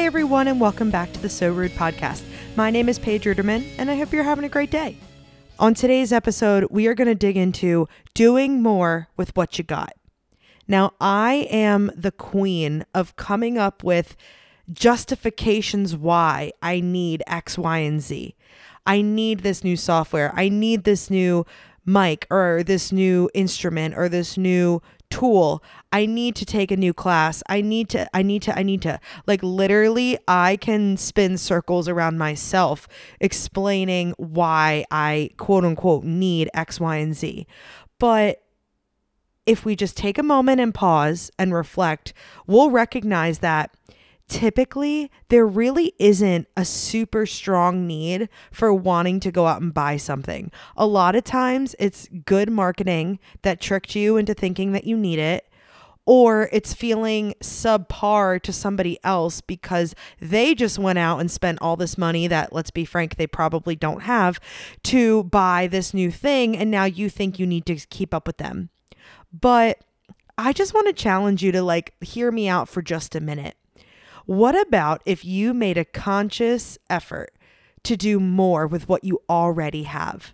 everyone, and welcome back to the So Rude podcast. My name is Paige Ruderman, and I hope you're having a great day. On today's episode, we are going to dig into doing more with what you got. Now, I am the queen of coming up with justifications why I need X, Y, and Z. I need this new software. I need this new mic or this new instrument or this new tool. I need to take a new class. I need to. Like literally, I can spin circles around myself explaining why I quote unquote need X, Y, and Z. But if we just take a moment and pause and reflect, we'll recognize that typically there really isn't a super strong need for wanting to go out and buy something. A lot of times it's good marketing that tricked you into thinking that you need it, or it's feeling subpar to somebody else because they just went out and spent all this money that, let's be frank, they probably don't have to buy this new thing, and now you think you need to keep up with them. But I just want to challenge you to hear me out for just a minute. What about if you made a conscious effort to do more with what you already have?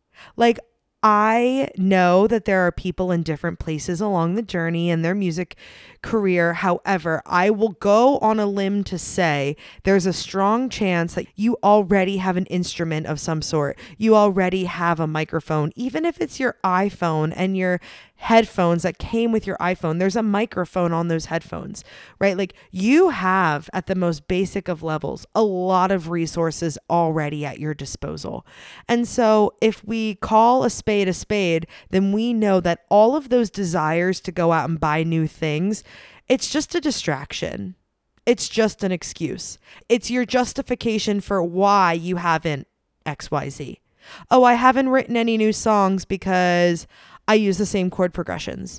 I know that there are people in different places along the journey in their music career. However, I will go on a limb to say there's a strong chance that you already have an instrument of some sort. You already have a microphone, even if it's your iPhone and your headphones that came with your iPhone. There's a microphone on those headphones, right? You have, at the most basic of levels, a lot of resources already at your disposal. And so if we call a spade, then we know that all of those desires to go out and buy new things, it's just a distraction. It's just an excuse. It's your justification for why you haven't XYZ. Oh, I haven't written any new songs because I use the same chord progressions.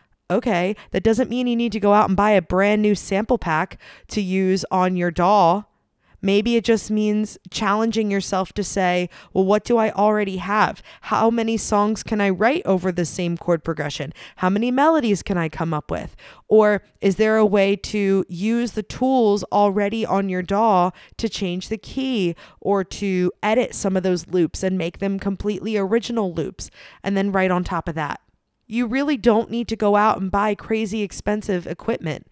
Okay, that doesn't mean you need to go out and buy a brand new sample pack to use on your DAW. Maybe it just means challenging yourself to say, well, what do I already have? How many songs can I write over the same chord progression? How many melodies can I come up with? Or is there a way to use the tools already on your DAW to change the key or to edit some of those loops and make them completely original loops and then write on top of that? You really don't need to go out and buy crazy expensive equipment.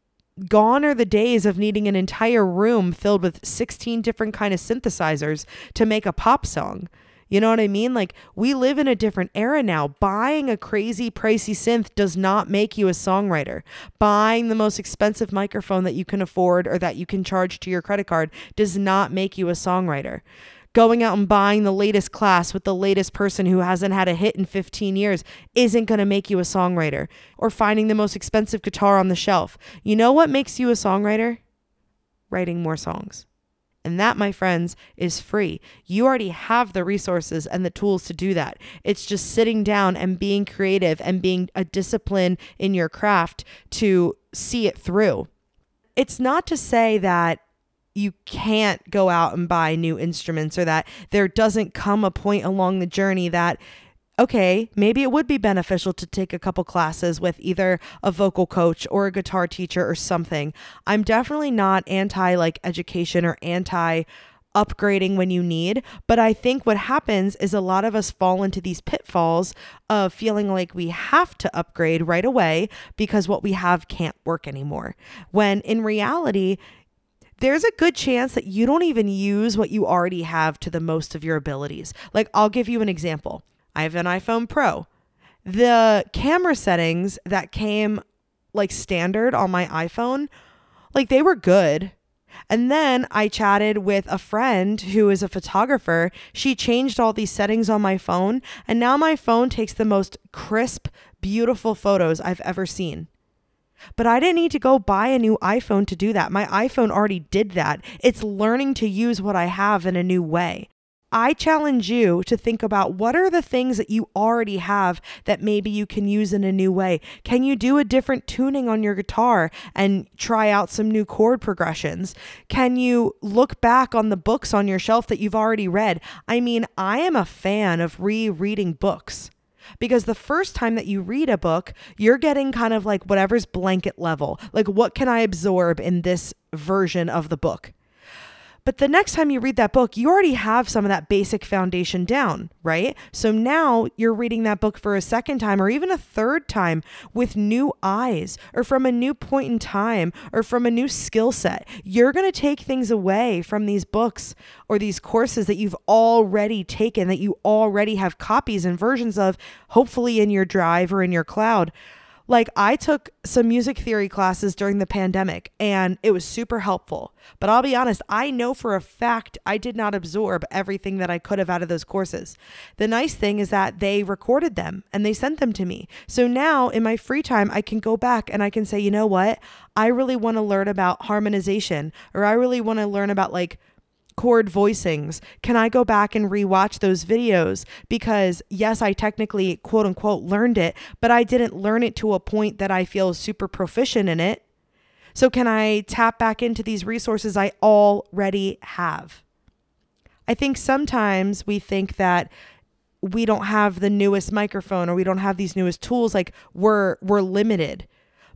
Gone are the days of needing an entire room filled with 16 different kind of synthesizers to make a pop song. You know what I mean? We live in a different era now. Buying a crazy pricey synth does not make you a songwriter. Buying the most expensive microphone that you can afford or that you can charge to your credit card does not make you a songwriter. Going out and buying the latest class with the latest person who hasn't had a hit in 15 years isn't going to make you a songwriter. Or finding the most expensive guitar on the shelf. You know what makes you a songwriter? Writing more songs. And that, my friends, is free. You already have the resources and the tools to do that. It's just sitting down and being creative and being a discipline in your craft to see it through. It's not to say that you can't go out and buy new instruments or that there doesn't come a point along the journey that, okay, maybe it would be beneficial to take a couple classes with either a vocal coach or a guitar teacher or something. I'm definitely not anti education or anti upgrading when you need, but I think what happens is a lot of us fall into these pitfalls of feeling like we have to upgrade right away because what we have can't work anymore. When in reality, there's a good chance that you don't even use what you already have to the most of your abilities. I'll give you an example. I have an iPhone Pro. The camera settings that came standard on my iPhone, they were good. And then I chatted with a friend who is a photographer. She changed all these settings on my phone, and now my phone takes the most crisp, beautiful photos I've ever seen. But I didn't need to go buy a new iPhone to do that. My iPhone already did that. It's learning to use what I have in a new way. I challenge you to think about what are the things that you already have that maybe you can use in a new way. Can you do a different tuning on your guitar and try out some new chord progressions? Can you look back on the books on your shelf that you've already read? I mean, I am a fan of rereading books. Because the first time that you read a book, you're getting kind of like whatever's blanket level. Like, what can I absorb in this version of the book? But the next time you read that book, you already have some of that basic foundation down, right? So now you're reading that book for a second time or even a third time with new eyes or from a new point in time or from a new skill set. You're going to take things away from these books or these courses that you've already taken, that you already have copies and versions of, hopefully in your drive or in your cloud. Like, I took some music theory classes during the pandemic and it was super helpful. But I'll be honest, I know for a fact I did not absorb everything that I could have out of those courses. The nice thing is that they recorded them and they sent them to me. So now in my free time, I can go back and I can say, you know what? I really want to learn about harmonization, or I really want to learn about like chord voicings. Can I go back and rewatch those videos? Because yes, I technically quote unquote learned it, but I didn't learn it to a point that I feel super proficient in it. So can I tap back into these resources I already have? I think sometimes we think that we don't have the newest microphone or we don't have these newest tools, like we're limited.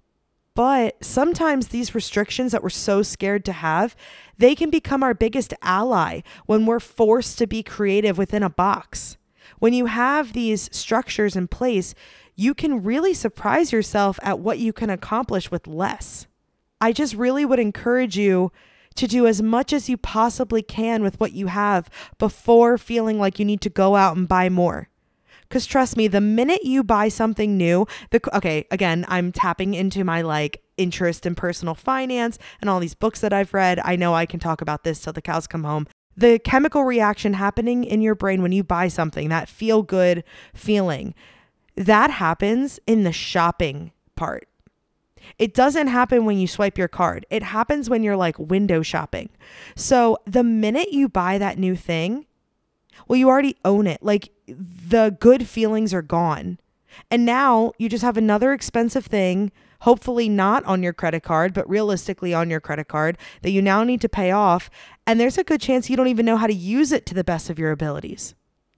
But sometimes these restrictions that we're so scared to have, they can become our biggest ally when we're forced to be creative within a box. When you have these structures in place, you can really surprise yourself at what you can accomplish with less. I just really would encourage you to do as much as you possibly can with what you have before feeling like you need to go out and buy more. Because trust me, the minute you buy something new, again, I'm tapping into my like interest in personal finance and all these books that I've read. I know I can talk about this till the cows come home. The chemical reaction happening in your brain when you buy something, that feel good feeling, that happens in the shopping part. It doesn't happen when you swipe your card. It happens when you're like window shopping. So the minute you buy that new thing, well, you already own it. Like, the good feelings are gone. And now you just have another expensive thing, hopefully not on your credit card, but realistically on your credit card, that you now need to pay off. And there's a good chance you don't even know how to use it to the best of your abilities.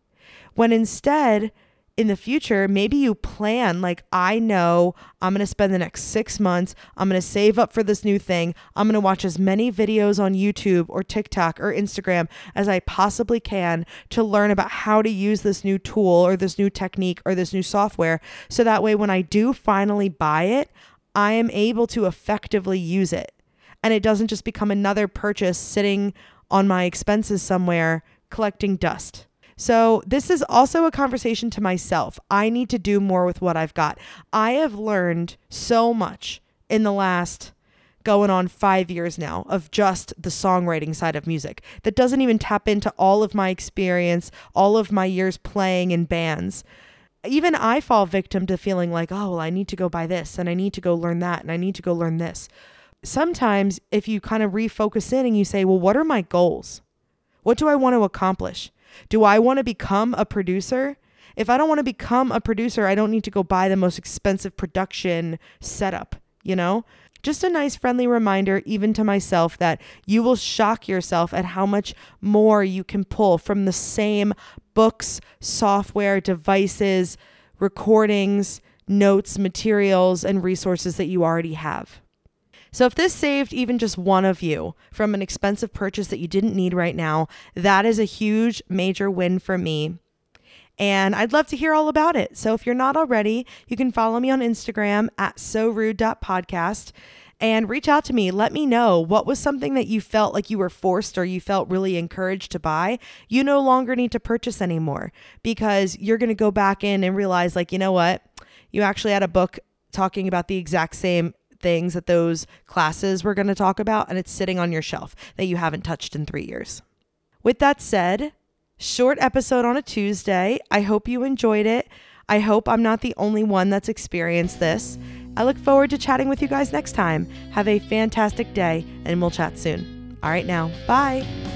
When instead, in the future, maybe you plan, like, I know I'm going to spend the next 6 months, I'm going to save up for this new thing. I'm going to watch as many videos on YouTube or TikTok or Instagram as I possibly can to learn about how to use this new tool or this new technique or this new software. So that way, when I do finally buy it, I am able to effectively use it. And it doesn't just become another purchase sitting on my expenses somewhere collecting dust. So this is also a conversation to myself. I need to do more with what I've got. I have learned so much in the last going on 5 years now of just the songwriting side of music that doesn't even tap into all of my experience, all of my years playing in bands. Even I fall victim to feeling like, oh, well, I need to go buy this and I need to go learn that and I need to go learn this. Sometimes if you kind of refocus in and you say, well, what are my goals? What do I want to accomplish? Do I want to become a producer? If I don't want to become a producer, I don't need to go buy the most expensive production setup, you know? Just a nice friendly reminder, even to myself, that you will shock yourself at how much more you can pull from the same books, software, devices, recordings, notes, materials, and resources that you already have. So if this saved even just one of you from an expensive purchase that you didn't need right now, that is a huge, major win for me. And I'd love to hear all about it. So if you're not already, you can follow me on Instagram at sorude.podcast and reach out to me. Let me know what was something that you felt like you were forced or you felt really encouraged to buy. You no longer need to purchase anymore because you're going to go back in and realize, like, you know what? You actually had a book talking about the exact same things that those classes were going to talk about, and it's sitting on your shelf that you haven't touched in 3 years. With that said, short episode on a Tuesday. I hope you enjoyed it. I hope I'm not the only one that's experienced this. I look forward to chatting with you guys next time. Have a fantastic day, and we'll chat soon. All right now, bye.